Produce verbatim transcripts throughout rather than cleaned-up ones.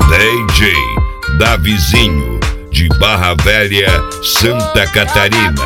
D J Davizinho, de Barra Velha, Santa Catarina.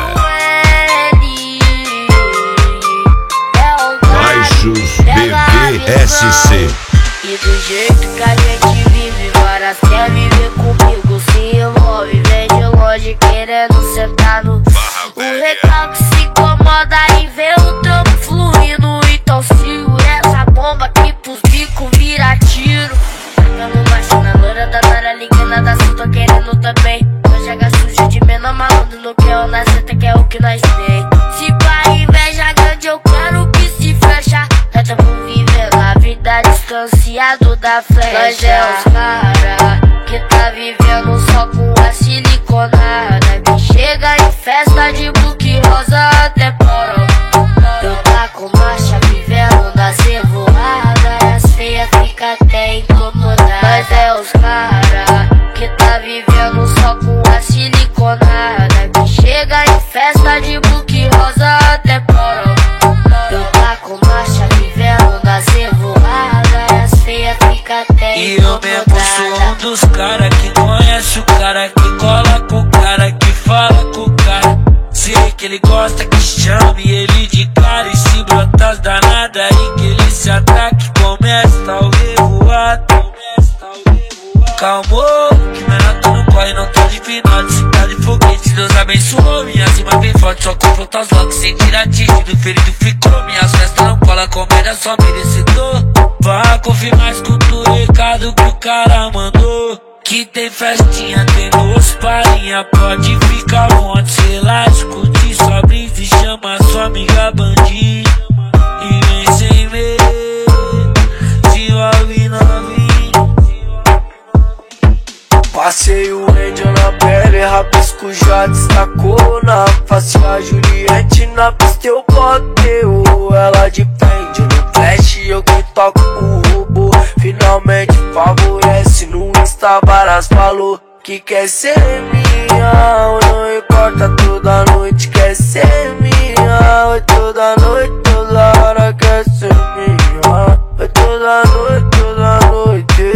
Baixos B V S C. E do jeito que a gente vive, várias quer viver comigo, se envolve, vem de longe querendo sentar no Barra Velha. O recalque se incomoda e vê o trampo fluindo. Então segura essa bomba que pros bicos vira tiro. Tamo marcha na loira da Nara, ligando da Sul, tô querendo também. Nós joga sujo de menor malandro, no que eu na seta, que é o que nós tem. Se pra inveja grande eu quero que se fecha. Nós tamo vivendo a vida distanciado da flecha. Nós é os cara que tá vivendo só com a siliconada, que chega em festa de book rosa até porão. Eu tá com marcha vivendo na cevoada, e as feias fica até incomodadas. Nós é os cara que tá vivendo só com a siliconada, que chega em festa de book rosa até porão. Eu tá com marcha vivendo na cevoada, e as feias fica até E eu mesmo sou um dos cara que conhece o cara, que cola com o cara, que fala com o cara. Sei que ele gosta que chame ele de cara, e se brotar as danadas aí que ele se ataque, começa o revoado. Calmou, que menor tu não corre, não tá de final, de cinta de foguete. Deus abençoou, minha cima bem forte, só confronta os logo sem tirar título, ferido ficou. Minhas festas não cola, comédia só merecedor. Vá confirmar, escuta o recado que o cara mandou. Que tem festinha, tem nos parinha, pode ficar onde cê lá, escute sua brisa e chama sua amiga bandida. E vem sem medo, se envolve novinho. Passei o Angel na pele, rabisco já destacou. Na face a Juliette, na pista eu boteu. Ela de pente no flash, eu que toco o robô. Finalmente favorece, no Insta varas falou que quer ser minha. Não importa, toda noite quer ser minha. Oi, toda noite, toda hora quer ser minha. Oi, toda noite, toda noite.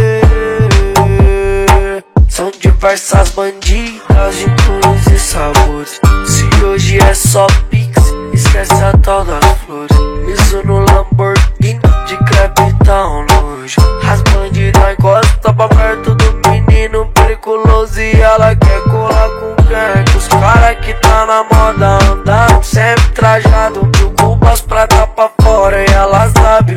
São diversas bandidas de cores e sabores. Se hoje é só pix, esquece a tal das flores. Isso no Lamborghini de crepe tão longe. As bandidas encostam pra perto do menino periculoso, e ela quer colar com quem? Os cara que tá na moda andando sempre trajado, mil cubas prata pra fora, e ela sabe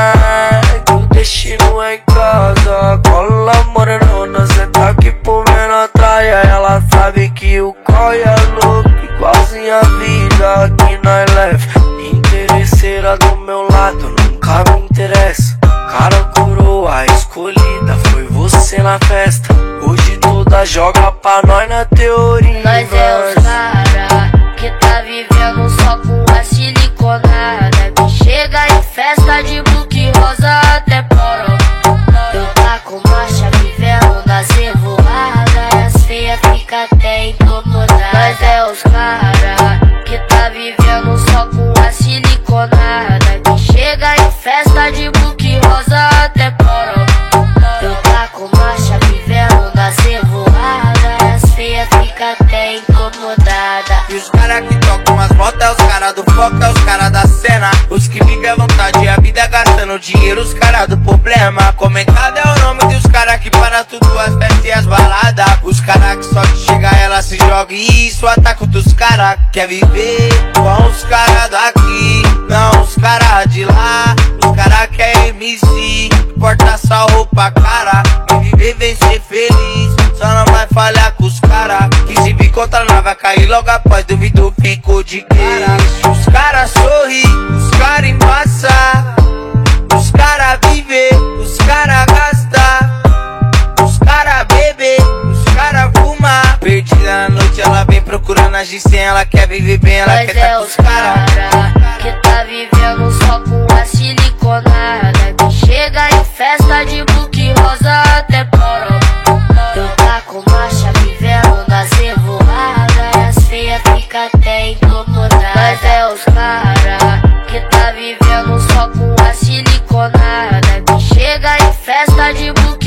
bem que o destino é em casa. Cola morenona, cê tá aqui por menor traia. Ela sabe que o coi é louco, igualzinho a vida que nós leva. Interesseira do meu lado, nunca me interessa. Cara coroa, escolhida, foi você na festa. Hoje toda joga pra nós na teoria. Nós é os cara que tá vivendo só com a siliconada, que chega em festa de book rosa até porão. Eu tá com marcha vivendo na cevoada, e as feias fica até incomodadas. Nós é os cara que tá vivendo só com a siliconada, que chega em festa de book rosa até porão. Eu tá com marcha vivendo na cevoada, e as feias fica até incomodada. E os cara que tocam umas motos é os cara do foco, é os cara da cena. Os que vivem à vontade e a vida gastando dinheiro, os cara do problema. Comentado é o nome dos cara que para tudo, as festas e as baladas. Os cara que só que chega ela se joga, e isso ataca outros cara. Quer viver com os cara daqui, não os cara de lá. Os cara que é M C, porta só roupa cara. Quem viver vem ser feliz, só não vai falhar com os cara. Que se vir contra nós vai cair logo após, duvido fico de cara. Os cara sorri, os cara embaça, os cara viver, os cara gasta, os cara bebe, os cara fuma. Perdida na noite ela vem procurando a G cem, ela quer viver bem, ela Nós quer é tá com os os cara que tá vivendo só com a siliconada, que chega em festa de book rosa até porão. Eu tá com marcha vivendo na cevoada, e as feias fica até incomodadas. Nós é os cara que tá vivendo só com a siliconada, que chega em festa de book